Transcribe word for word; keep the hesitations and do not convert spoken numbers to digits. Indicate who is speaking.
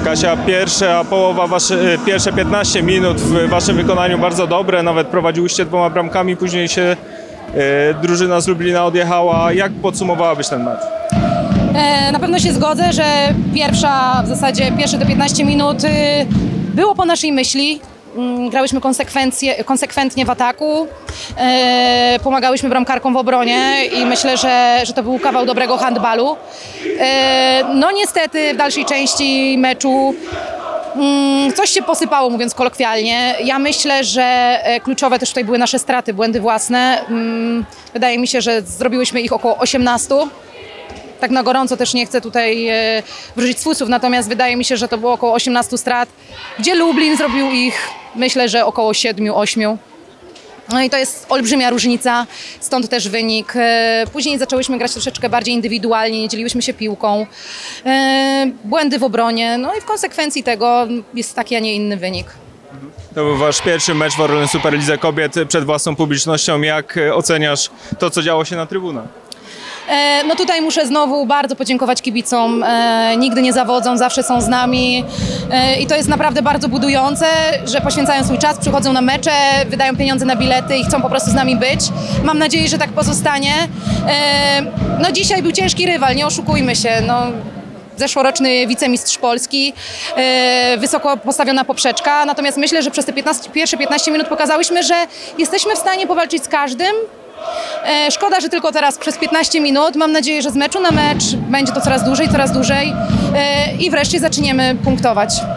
Speaker 1: Kasia, pierwsza połowa, wasze, pierwsze piętnaście minut w waszym wykonaniu bardzo dobre, nawet prowadziłyście dwoma bramkami, później się e, drużyna z Lublina odjechała. Jak podsumowałabyś ten mecz?
Speaker 2: E, Na pewno się zgodzę, że pierwsza, w zasadzie pierwsze te piętnaście minut y, było po naszej myśli. Mm, Grałyśmy konsekwencje, konsekwentnie w ataku, e, pomagałyśmy bramkarkom w obronie i myślę, że, że to był kawał dobrego handbalu. E, No niestety w dalszej części meczu mm, coś się posypało, mówiąc kolokwialnie. Ja myślę, że e, kluczowe też tutaj były nasze straty, błędy własne. Mm, Wydaje mi się, że zrobiłyśmy ich około osiemnaście. Tak na gorąco też nie chcę tutaj e, wrócić z fusów, natomiast wydaje mi się, że to było około osiemnaście strat, gdzie Lublin zrobił ich, myślę, że około siedem osiem. No i to jest olbrzymia różnica, stąd też wynik. E, Później zaczęłyśmy grać troszeczkę bardziej indywidualnie, nie dzieliłyśmy się piłką, e, błędy w obronie, no i w konsekwencji tego jest taki, a nie inny wynik.
Speaker 1: To był wasz pierwszy mecz w Orlen Superlidze Kobiet przed własną publicznością. Jak e, oceniasz to, co działo się na trybunach?
Speaker 2: E, No tutaj muszę znowu bardzo podziękować kibicom. E, Nigdy nie zawodzą, zawsze są z nami e, i to jest naprawdę bardzo budujące, że poświęcają swój czas, przychodzą na mecze, wydają pieniądze na bilety i chcą po prostu z nami być. Mam nadzieję, że tak pozostanie. E, No dzisiaj był ciężki rywal, nie oszukujmy się. No, zeszłoroczny wicemistrz Polski, e, wysoko postawiona poprzeczka, natomiast myślę, że przez te piętnaście, pierwsze piętnaście minut pokazałyśmy, że jesteśmy w stanie powalczyć z każdym. E, Szkoda, że tylko teraz przez piętnaście minut. Mam nadzieję, że z meczu na mecz będzie to coraz dłużej, coraz dłużej e, i wreszcie zaczniemy punktować.